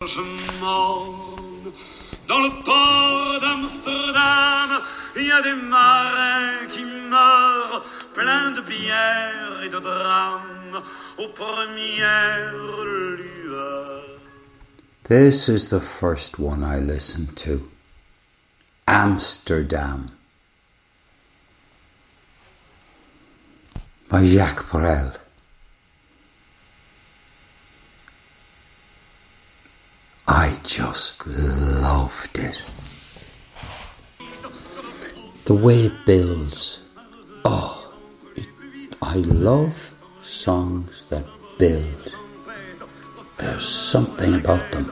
Je m'en dans le port d'Amsterdam, il y a des marins qui meurent, pleins de bière et de drames, aux premières lueurs. This is the first one I listened to. Amsterdam by Jacques Brel. I just loved it. The way it builds. I love songs that build. There's something about them.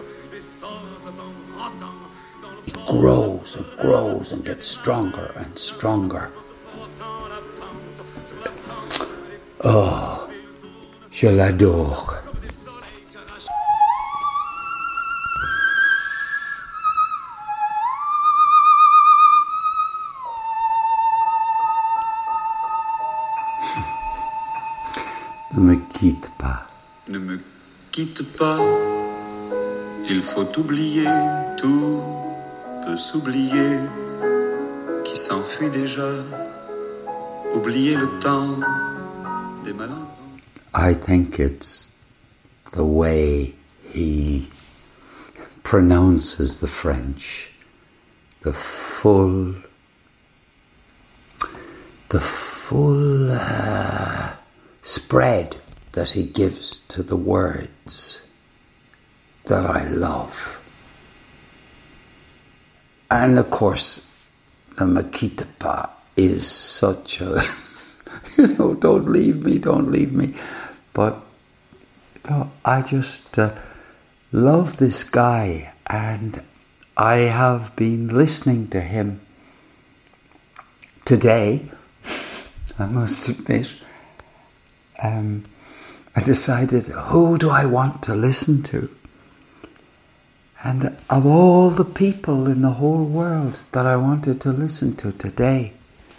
It grows and grows and gets stronger and stronger. Oh, je l'adore. Ne me quitte pas. Ne me quitte pas, il faut oublier, tout peut s'oublier, qui s'enfuit déjà, oublier le temps des malins. I think it's the way he pronounces the French, the full spread that he gives to the words that I love. And of course, the Ne me quitte pas is such a, don't leave me. But, I just love this guy, and I have been listening to him today, I must admit. I decided, who do I want to listen to? And of all the people in the whole world that I wanted to listen to today,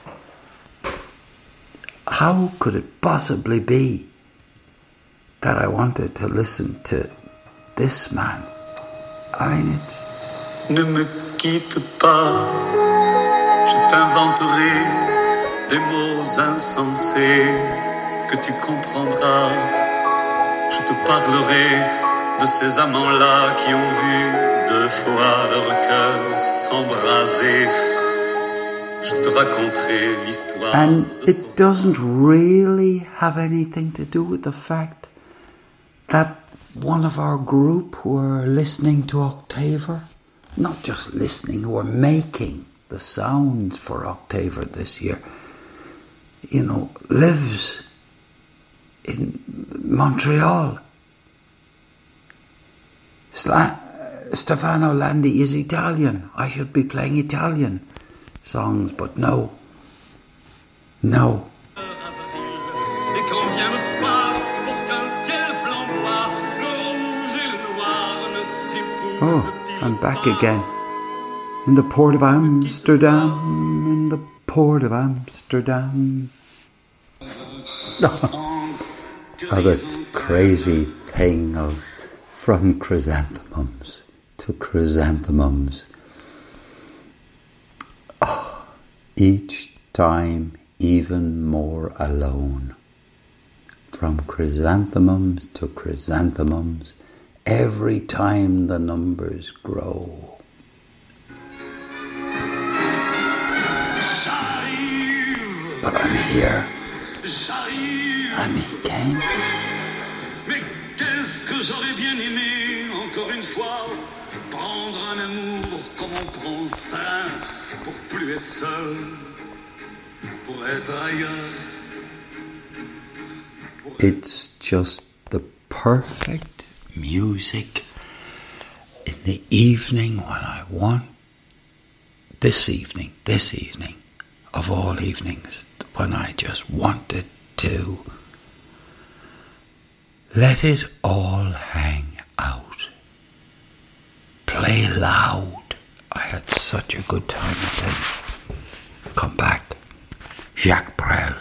how could it possibly be that I wanted to listen to this man? I mean, it's... Ne me quitte pas, je t'inventerai des mots insensés que tu comprendras. Je te parlerai de ces amants-là qui ont vu deux fois leur cœur s'embraser. Je te raconterai l'histoire. And it doesn't really have anything to do with the fact that one of our group who are listening to Octaver, not just listening, who are making the sounds for Octaver this year, lives in Montreal. Stefano Landi is Italian. I should be playing Italian songs, but no. Oh, I'm back again. In the port of Amsterdam, Other crazy thing of from chrysanthemums to chrysanthemums. Each time even more alone. From chrysanthemums to chrysanthemums, every time the numbers grow. But I'm here. And he came. Mais qu'est-ce que j'aurais bien aimé, encore une fois, prendre un amour comme on prend le train, pour plus être seul, pour être ailleurs. It's just the perfect music in the evening when I want, this evening, of all evenings, when I just wanted to let it all hang out. Play loud. I had such a good time with him. Come back. Jacques Brel.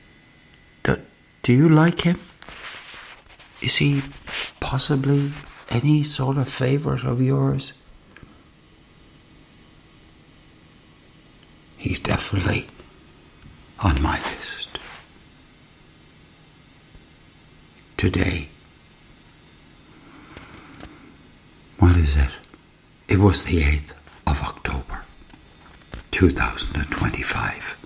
Do you like him? Is he possibly any sort of favourite of yours? He's definitely on my list. Today, what is it? It was the 8th of October, 2025.